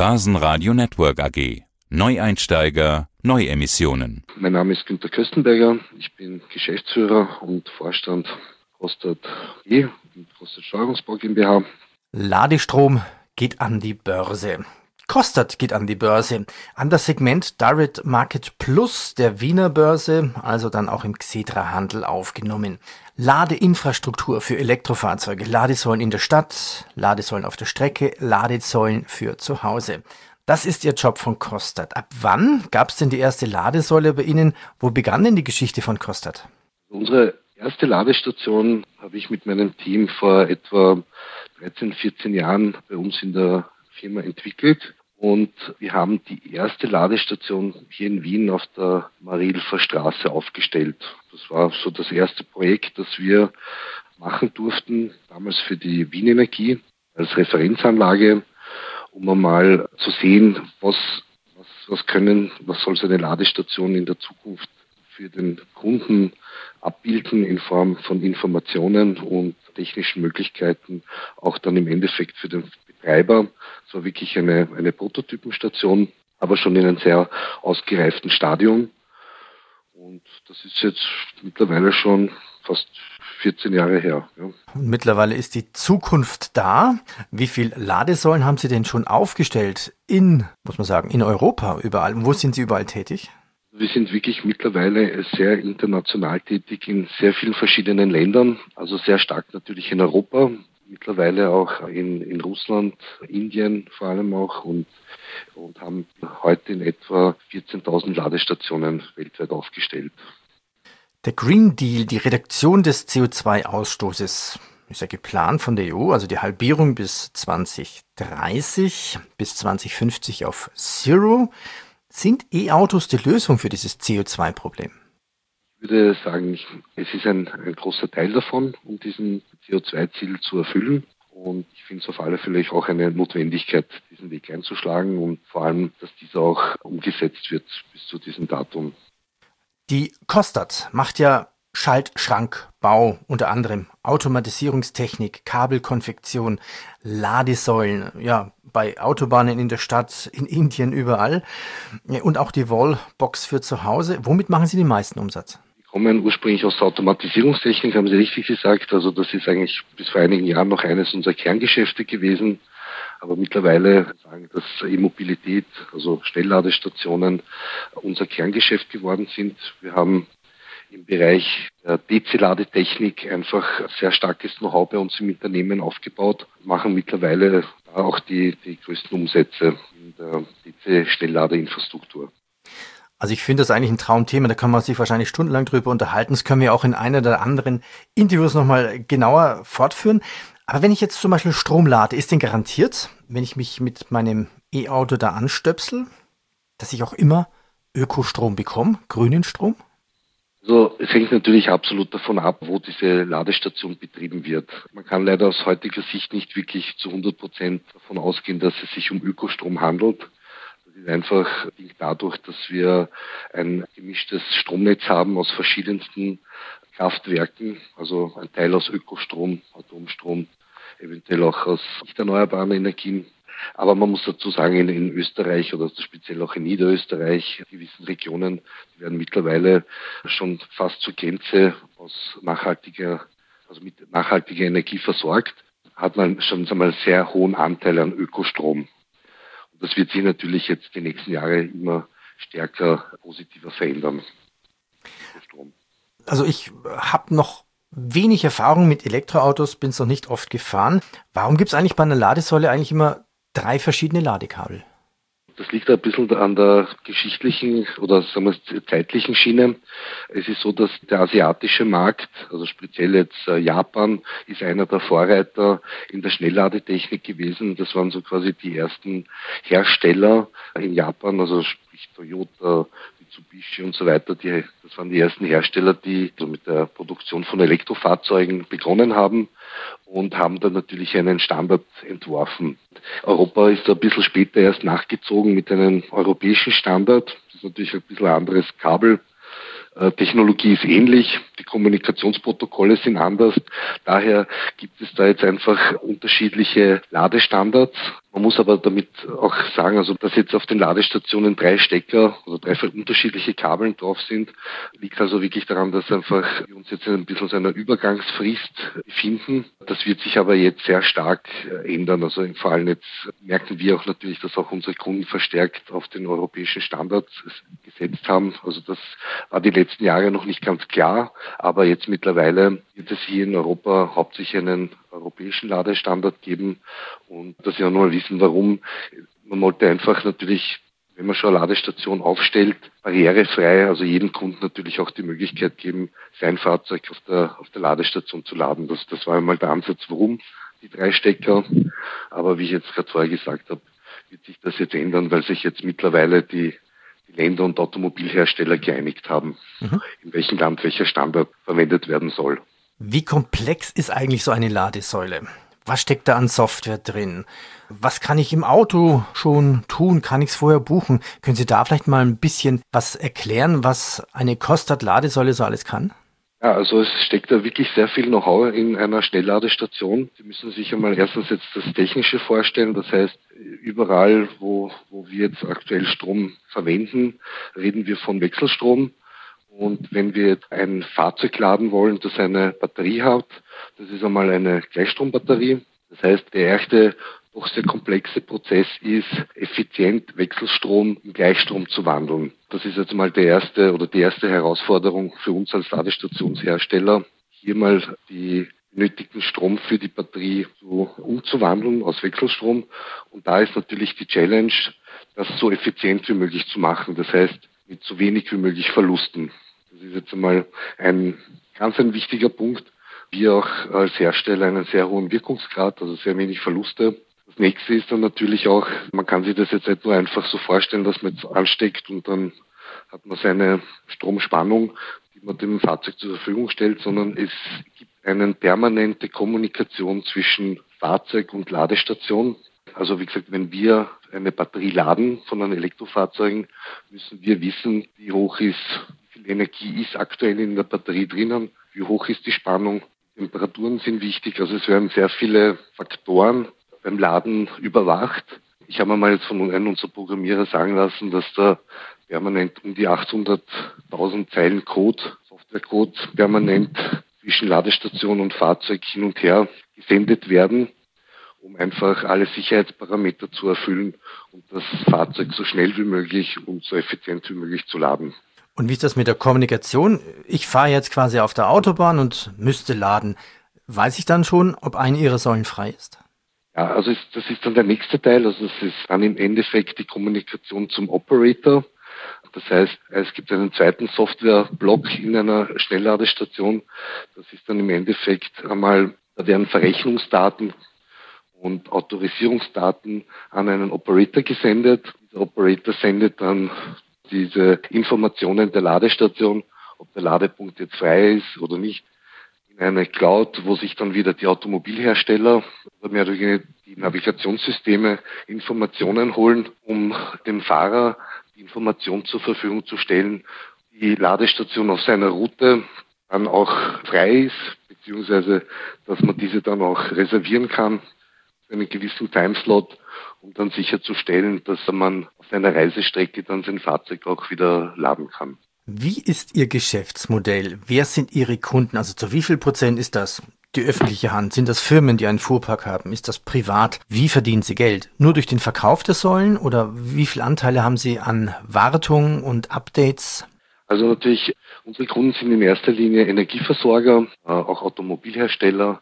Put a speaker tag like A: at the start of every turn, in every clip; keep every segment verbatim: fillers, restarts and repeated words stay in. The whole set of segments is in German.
A: Börsenradio Network A G. Neueinsteiger, Neuemissionen.
B: Mein Name ist Günter Köstenberger. Ich bin Geschäftsführer und Vorstand Kostat E, Kostat Steuerungsbau GmbH.
C: Ladestrom geht an die Börse. Kostat geht an die Börse, an das Segment Direct Market Plus der Wiener Börse, also dann auch im Xetra-Handel aufgenommen. Ladeinfrastruktur für Elektrofahrzeuge, Ladesäulen in der Stadt, Ladesäulen auf der Strecke, Ladesäulen für zu Hause. Das ist Ihr Job von Kostat. Ab wann gab es denn die erste Ladesäule bei Ihnen? Wo begann denn die Geschichte von Kostat?
B: Unsere erste Ladestation habe ich mit meinem Team vor etwa dreizehn, vierzehn Jahren bei uns in der Firma entwickelt. Und wir haben die erste Ladestation hier in Wien auf der Marilfer Straße aufgestellt. Das war so das erste Projekt, das wir machen durften, damals für die Wien Energie als Referenzanlage, um einmal zu sehen, was, was, was können, was soll so eine Ladestation in der Zukunft für den Kunden abbilden in Form von Informationen und technischen Möglichkeiten, auch dann im Endeffekt für den Betreiber. Es war wirklich eine, eine Prototypenstation, aber schon in einem sehr ausgereiften Stadium. Und das ist jetzt mittlerweile schon fast vierzehn Jahre her. Ja.
C: Und mittlerweile ist die Zukunft da. Wie viele Ladesäulen haben Sie denn schon aufgestellt in, muss man sagen, in Europa überall? Wo sind Sie überall tätig?
B: Wir sind wirklich mittlerweile sehr international tätig in sehr vielen verschiedenen Ländern, also sehr stark natürlich in Europa, mittlerweile auch in, in Russland, Indien vor allem auch und, und haben heute in etwa vierzehntausend Ladestationen weltweit aufgestellt.
C: Der Green Deal, die Reduktion des C O zwei Ausstoßes, ist ja geplant von der E U, also die Halbierung bis zwanzig dreißig, bis zwanzig fünfzig auf Zero. Sind E-Autos die Lösung für dieses C O zwei Problem?
B: Ich würde sagen, es ist ein, ein großer Teil davon, um diesen C O zwei Ziel zu erfüllen. Und ich finde es auf alle Fälle auch eine Notwendigkeit, diesen Weg einzuschlagen und vor allem, dass dieser auch umgesetzt wird bis zu diesem Datum.
C: Die Kostat macht ja Schaltschrankbau, unter anderem Automatisierungstechnik, Kabelkonfektion, Ladesäulen, ja, bei Autobahnen in der Stadt, in Indien, überall. Und auch die Wallbox für zu Hause. Womit machen Sie den meisten Umsatz?
B: Wir kommen ursprünglich aus der Automatisierungstechnik, haben Sie richtig gesagt. Also das ist eigentlich bis vor einigen Jahren noch eines unserer Kerngeschäfte gewesen. Aber mittlerweile sagen, dass E-Mobilität, also Schnellladestationen, unser Kerngeschäft geworden sind. Wir haben im Bereich der D C-Ladetechnik einfach sehr starkes Know-how bei uns im Unternehmen aufgebaut, machen mittlerweile auch die, die größten Umsätze in der D C-Schnellladeinfrastruktur.
C: Also ich finde das eigentlich ein Traumthema, da kann man sich wahrscheinlich stundenlang drüber unterhalten. Das können wir auch in einer oder anderen Interviews nochmal genauer fortführen. Aber wenn ich jetzt zum Beispiel Strom lade, ist denn garantiert, wenn ich mich mit meinem E-Auto da anstöpsel, dass ich auch immer Ökostrom bekomme, grünen Strom?
B: Also es hängt natürlich absolut davon ab, wo diese Ladestation betrieben wird. Man kann leider aus heutiger Sicht nicht wirklich zu hundert Prozent davon ausgehen, dass es sich um Ökostrom handelt. Das ist einfach dadurch, dass wir ein gemischtes Stromnetz haben aus verschiedensten Kraftwerken, also ein Teil aus Ökostrom, Atomstrom, eventuell auch aus nicht erneuerbaren Energien. Aber man muss dazu sagen, in, in Österreich oder speziell auch in Niederösterreich, gewissen Regionen, die werden mittlerweile schon fast zur Grenze aus nachhaltiger, also mit nachhaltiger Energie versorgt, hat man schon einmal einen sehr hohen Anteil an Ökostrom. Und das wird sich natürlich jetzt die nächsten Jahre immer stärker positiver verändern. Ökostrom.
C: Also ich habe noch wenig Erfahrung mit Elektroautos, bin es noch nicht oft gefahren. Warum gibt es eigentlich bei einer Ladesäule eigentlich immer drei verschiedene Ladekabel?
B: Das liegt ein bisschen an der geschichtlichen oder sagen wir zeitlichen Schiene. Es ist so, dass der asiatische Markt, also speziell jetzt Japan, ist einer der Vorreiter in der Schnellladetechnik gewesen. Das waren so quasi die ersten Hersteller in Japan, also sprich Toyota, Mitsubishi und so weiter. Die, das waren die ersten Hersteller, die so mit der Produktion von Elektrofahrzeugen begonnen haben und haben dann natürlich einen Standard entworfen. Europa ist da ein bisschen später erst nachgezogen mit einem europäischen Standard. Das ist natürlich ein bisschen ein anderes Kabel. Technologie ist ähnlich, die Kommunikationsprotokolle sind anders. Daher gibt es da jetzt einfach unterschiedliche Ladestandards, Man muss aber damit auch sagen, also dass jetzt auf den Ladestationen drei Stecker oder drei unterschiedliche Kabeln drauf sind, liegt also wirklich daran, dass einfach wir uns jetzt ein bisschen so einer Übergangsfrist befinden. Das wird sich aber jetzt sehr stark ändern. Also vor allem jetzt merken wir auch natürlich, dass auch unsere Kunden verstärkt auf den europäischen Standard gesetzt haben. Also das war die letzten Jahre noch nicht ganz klar, aber jetzt mittlerweile wird es hier in Europa hauptsächlich einen europäischen Ladestandard geben und dass Sie auch noch mal wissen, warum. Man wollte einfach natürlich, wenn man schon eine Ladestation aufstellt, barrierefrei, also jedem Kunden natürlich auch die Möglichkeit geben, sein Fahrzeug auf der, auf der Ladestation zu laden. Das, das war einmal der Ansatz, warum die drei Stecker. Aber wie ich jetzt gerade vorher gesagt habe, wird sich das jetzt ändern, weil sich jetzt mittlerweile die, die Länder und Automobilhersteller geeinigt haben, mhm. in welchem Land welcher Standard verwendet werden soll.
C: Wie komplex ist eigentlich so eine Ladesäule? Was steckt da an Software drin? Was kann ich im Auto schon tun? Kann ich es vorher buchen? Können Sie da vielleicht mal ein bisschen was erklären, was eine Kostat-Ladesäule so alles kann?
B: Ja, also es steckt da wirklich sehr viel Know-how in einer Schnellladestation. Sie müssen sich einmal erstens jetzt das Technische vorstellen. Das heißt, überall, wo, wo wir jetzt aktuell Strom verwenden, reden wir von Wechselstrom. Und wenn wir jetzt ein Fahrzeug laden wollen, das eine Batterie hat, das ist einmal eine Gleichstrombatterie. Das heißt, der erste doch sehr komplexe Prozess ist, effizient Wechselstrom in Gleichstrom zu wandeln. Das ist jetzt mal der erste oder die erste Herausforderung für uns als Ladestationshersteller, hier mal die benötigten Strom für die Batterie so umzuwandeln aus Wechselstrom. Und da ist natürlich die Challenge, das so effizient wie möglich zu machen. Das heißt, mit so wenig wie möglich Verlusten. Das ist jetzt einmal ein ganz ein wichtiger Punkt. Wir auch als Hersteller einen sehr hohen Wirkungsgrad, also sehr wenig Verluste. Das nächste ist dann natürlich auch, man kann sich das jetzt nicht nur einfach so vorstellen, dass man jetzt ansteckt und dann hat man seine Stromspannung, die man dem Fahrzeug zur Verfügung stellt, sondern es gibt eine permanente Kommunikation zwischen Fahrzeug und Ladestation. Also wie gesagt, wenn wir eine Batterie laden von einem Elektrofahrzeug, müssen wir wissen, wie hoch ist, wie viel Energie ist aktuell in der Batterie drinnen, wie hoch ist die Spannung. Temperaturen sind wichtig, also es werden sehr viele Faktoren beim Laden überwacht. Ich habe mal jetzt von einem unserer Programmierer sagen lassen, dass da permanent um die achthunderttausend Zeilen Code, Softwarecode permanent zwischen Ladestation und Fahrzeug hin und her gesendet werden, um einfach alle Sicherheitsparameter zu erfüllen und das Fahrzeug so schnell wie möglich und so effizient wie möglich zu laden.
C: Und wie ist das mit der Kommunikation? Ich fahre jetzt quasi auf der Autobahn und müsste laden. Weiß ich dann schon, ob eine Ihrer Säulen frei ist?
B: Ja, also ist, das ist dann der nächste Teil. Also es ist dann im Endeffekt die Kommunikation zum Operator. Das heißt, es gibt einen zweiten Softwareblock in einer Schnellladestation. Das ist dann im Endeffekt einmal, da werden Verrechnungsdaten und Autorisierungsdaten an einen Operator gesendet. Dieser Operator sendet dann diese Informationen der Ladestation, ob der Ladepunkt jetzt frei ist oder nicht, in eine Cloud, wo sich dann wieder die Automobilhersteller oder mehr oder weniger die Navigationssysteme Informationen holen, um dem Fahrer die Information zur Verfügung zu stellen, die Ladestation auf seiner Route dann auch frei ist, beziehungsweise dass man diese dann auch reservieren kann für einen gewissen Timeslot, um dann sicherzustellen, dass man auf seiner Reisestrecke dann sein Fahrzeug auch wieder laden kann.
C: Wie ist Ihr Geschäftsmodell? Wer sind Ihre Kunden? Also zu wie viel Prozent ist das die öffentliche Hand? Sind das Firmen, die einen Fuhrpark haben? Ist das privat? Wie verdienen Sie Geld? Nur durch den Verkauf der Säulen oder wie viele Anteile haben Sie an Wartung und Updates?
B: Also natürlich, unsere Kunden sind in erster Linie Energieversorger, auch Automobilhersteller,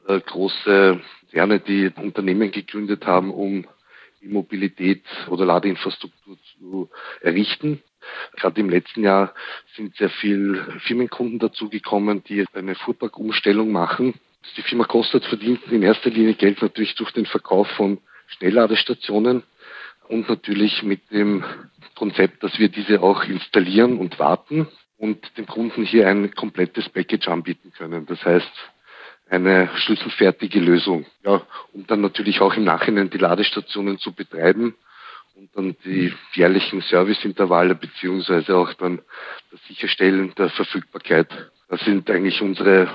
B: große Konzerne, die Unternehmen gegründet haben, um die Mobilität oder Ladeinfrastruktur zu errichten. Gerade im letzten Jahr sind sehr viele Firmenkunden dazugekommen, die eine Fuhrparkumstellung machen. Die Firma Kostat verdient in erster Linie Geld natürlich durch den Verkauf von Schnellladestationen und natürlich mit dem Konzept, dass wir diese auch installieren und warten und dem Kunden hier ein komplettes Package anbieten können. Das heißt, eine schlüsselfertige Lösung, ja, um dann natürlich auch im Nachhinein die Ladestationen zu betreiben und dann die jährlichen Serviceintervalle beziehungsweise auch dann das Sicherstellen der Verfügbarkeit. Das sind eigentlich unsere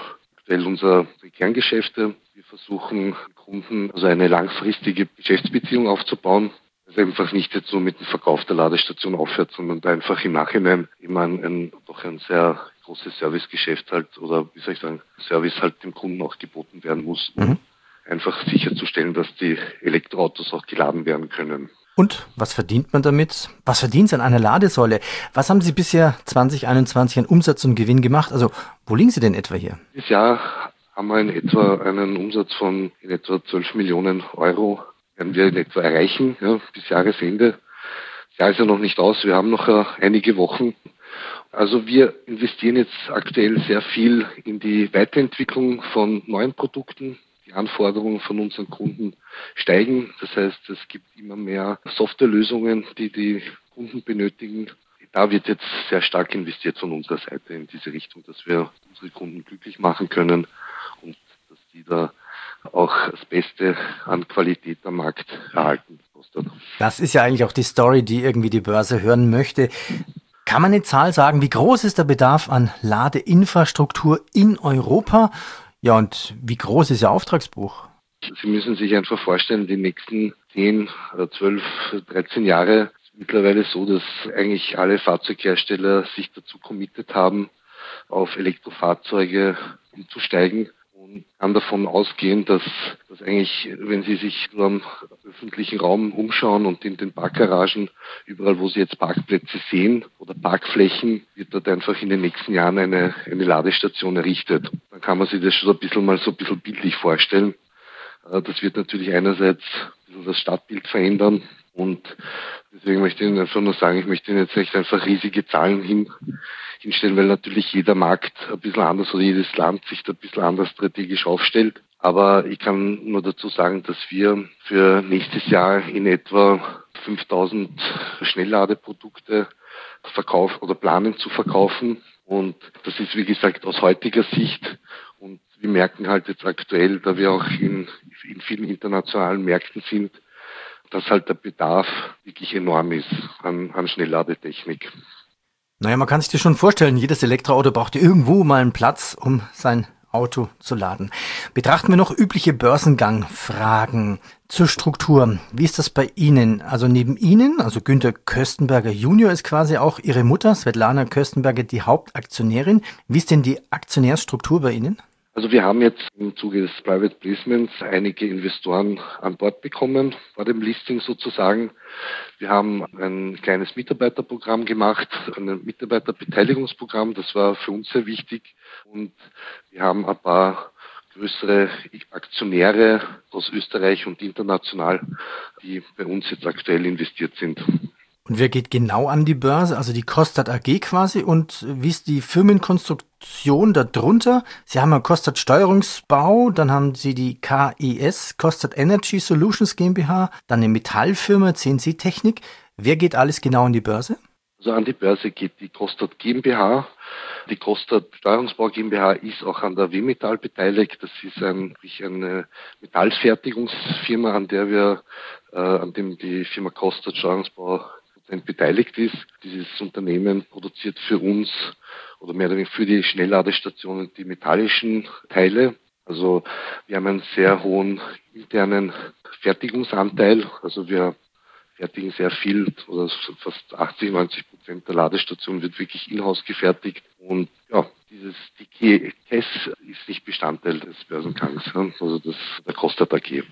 B: aktuell unsere Kerngeschäfte. Wir versuchen Kunden also eine langfristige Geschäftsbeziehung aufzubauen. Also einfach nicht jetzt nur mit dem Verkauf der Ladestation aufhört, sondern da einfach im Nachhinein immer ein, ein doch ein sehr großes Servicegeschäft halt oder wie soll ich sagen, Service halt dem Kunden auch geboten werden muss, um mhm. einfach sicherzustellen, dass die Elektroautos auch geladen werden können.
C: Und was verdient man damit? Was verdient Sie an einer Ladesäule? Was haben Sie bisher zwanzig einundzwanzig an Umsatz und Gewinn gemacht? Also wo liegen Sie denn etwa hier?
B: Dieses Jahr haben wir in etwa einen Umsatz von in etwa zwölf Millionen Euro, werden wir in etwa erreichen, ja, bis Jahresende. Das Jahr ist ja noch nicht aus, wir haben noch uh, einige Wochen. Also wir investieren jetzt aktuell sehr viel in die Weiterentwicklung von neuen Produkten. Die Anforderungen von unseren Kunden steigen. Das heißt, es gibt immer mehr Softwarelösungen, die die Kunden benötigen. Da wird jetzt sehr stark investiert von unserer Seite in diese Richtung, dass wir unsere Kunden glücklich machen können und dass die da auch das Beste an Qualität am Markt erhalten.
C: Das ist ja eigentlich auch die Story, die irgendwie die Börse hören möchte. Kann man eine Zahl sagen, wie groß ist der Bedarf an Ladeinfrastruktur in Europa? Ja, und wie groß ist Ihr Auftragsbuch?
B: Sie müssen sich einfach vorstellen, die nächsten zehn, zwölf, dreizehn Jahre ist mittlerweile so, dass eigentlich alle Fahrzeughersteller sich dazu committed haben, auf Elektrofahrzeuge umzusteigen und kann davon ausgehen, dass, dass eigentlich, wenn Sie sich nur am öffentlichen Raum umschauen und in den Parkgaragen, überall wo Sie jetzt Parkplätze sehen oder Parkflächen, wird dort einfach in den nächsten Jahren eine, eine Ladestation errichtet. Dann kann man sich das schon ein bisschen mal so ein bisschen bildlich vorstellen. Das wird natürlich einerseits ein bisschen das Stadtbild verändern und deswegen möchte ich Ihnen einfach nur sagen, ich möchte Ihnen jetzt nicht einfach riesige Zahlen hin, hinstellen, weil natürlich jeder Markt ein bisschen anders oder jedes Land sich da ein bisschen anders strategisch aufstellt. Aber ich kann nur dazu sagen, dass wir für nächstes Jahr in etwa fünftausend Schnellladeprodukte verkaufen oder planen zu verkaufen. Und das ist, wie gesagt, aus heutiger Sicht. Und wir merken halt jetzt aktuell, da wir auch in, in vielen internationalen Märkten sind, dass halt der Bedarf wirklich enorm ist an, an Schnellladetechnik.
C: Naja, man kann sich das schon vorstellen, jedes Elektroauto braucht irgendwo mal einen Platz, um sein Auto zu laden. Betrachten wir noch übliche Börsengangfragen zur Struktur. Wie ist das bei Ihnen? Also neben Ihnen, also Günther Köstenberger Junior ist quasi auch Ihre Mutter, Svetlana Köstenberger, die Hauptaktionärin. Wie ist denn die Aktionärsstruktur bei Ihnen?
B: Also wir haben jetzt im Zuge des Private Placements einige Investoren an Bord bekommen, vor dem Listing sozusagen. Wir haben ein kleines Mitarbeiterprogramm gemacht, ein Mitarbeiterbeteiligungsprogramm, das war für uns sehr wichtig. Und wir haben ein paar größere Aktionäre aus Österreich und international, die bei uns jetzt aktuell investiert sind.
C: Und wer geht genau an die Börse? Also die Kostat A G quasi. Und wie ist die Firmenkonstruktion darunter? Sie haben ja Kostat Steuerungsbau, dann haben Sie die K E S, Kostat Energy Solutions GmbH, dann eine Metallfirma, C N C Technik. Wer geht alles genau an die Börse?
B: Also an die Börse geht die Kostat GmbH. Die Kostat Steuerungsbau GmbH ist auch an der W-Metall beteiligt. Das ist ein, eine Metallfertigungsfirma, an der wir, äh, an dem die Firma Kostat Steuerungsbau beteiligt ist. Dieses Unternehmen produziert für uns oder mehr oder weniger für die Schnellladestationen die metallischen Teile. Also wir haben einen sehr hohen internen Fertigungsanteil. Also wir fertigen sehr viel, oder fast achtzig, neunzig Prozent der Ladestationen wird wirklich in-house gefertigt. Und ja, dieses die K E S ist nicht Bestandteil des Börsengangs, also das der Kostat A G.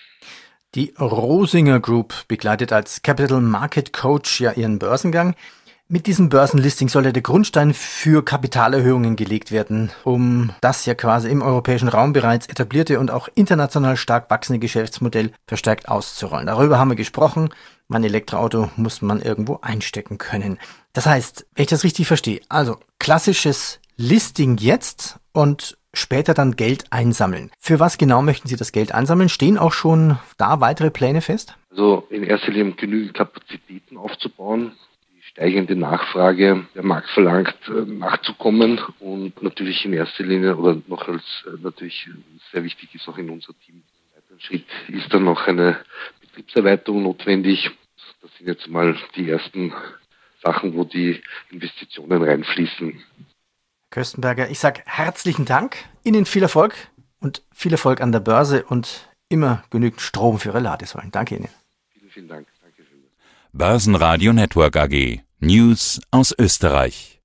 C: Die Rosinger Group begleitet als Capital Market Coach ja ihren Börsengang. Mit diesem Börsenlisting soll ja der Grundstein für Kapitalerhöhungen gelegt werden, um das ja quasi im europäischen Raum bereits etablierte und auch international stark wachsende Geschäftsmodell verstärkt auszurollen. Darüber haben wir gesprochen. Mein Elektroauto muss man irgendwo einstecken können. Das heißt, wenn ich das richtig verstehe, also klassisches Listing jetzt und später dann Geld einsammeln. Für was genau möchten Sie das Geld einsammeln? Stehen auch schon da weitere Pläne fest?
B: Also in erster Linie genügend Kapazitäten aufzubauen, die steigende Nachfrage der Markt verlangt, nachzukommen und natürlich in erster Linie oder noch als natürlich sehr wichtig ist auch in unser Team. Ein weiterer Schritt ist dann noch eine Betriebserweiterung notwendig. Das sind jetzt mal die ersten Sachen, wo die Investitionen reinfließen.
C: Köstenberger, ich sage herzlichen Dank, Ihnen viel Erfolg und viel Erfolg an der Börse und immer genügend Strom für Ihre Ladesäulen. Danke Ihnen.
B: Vielen, vielen Dank. Danke vielmals.
A: Börsenradio Network A G. News aus Österreich.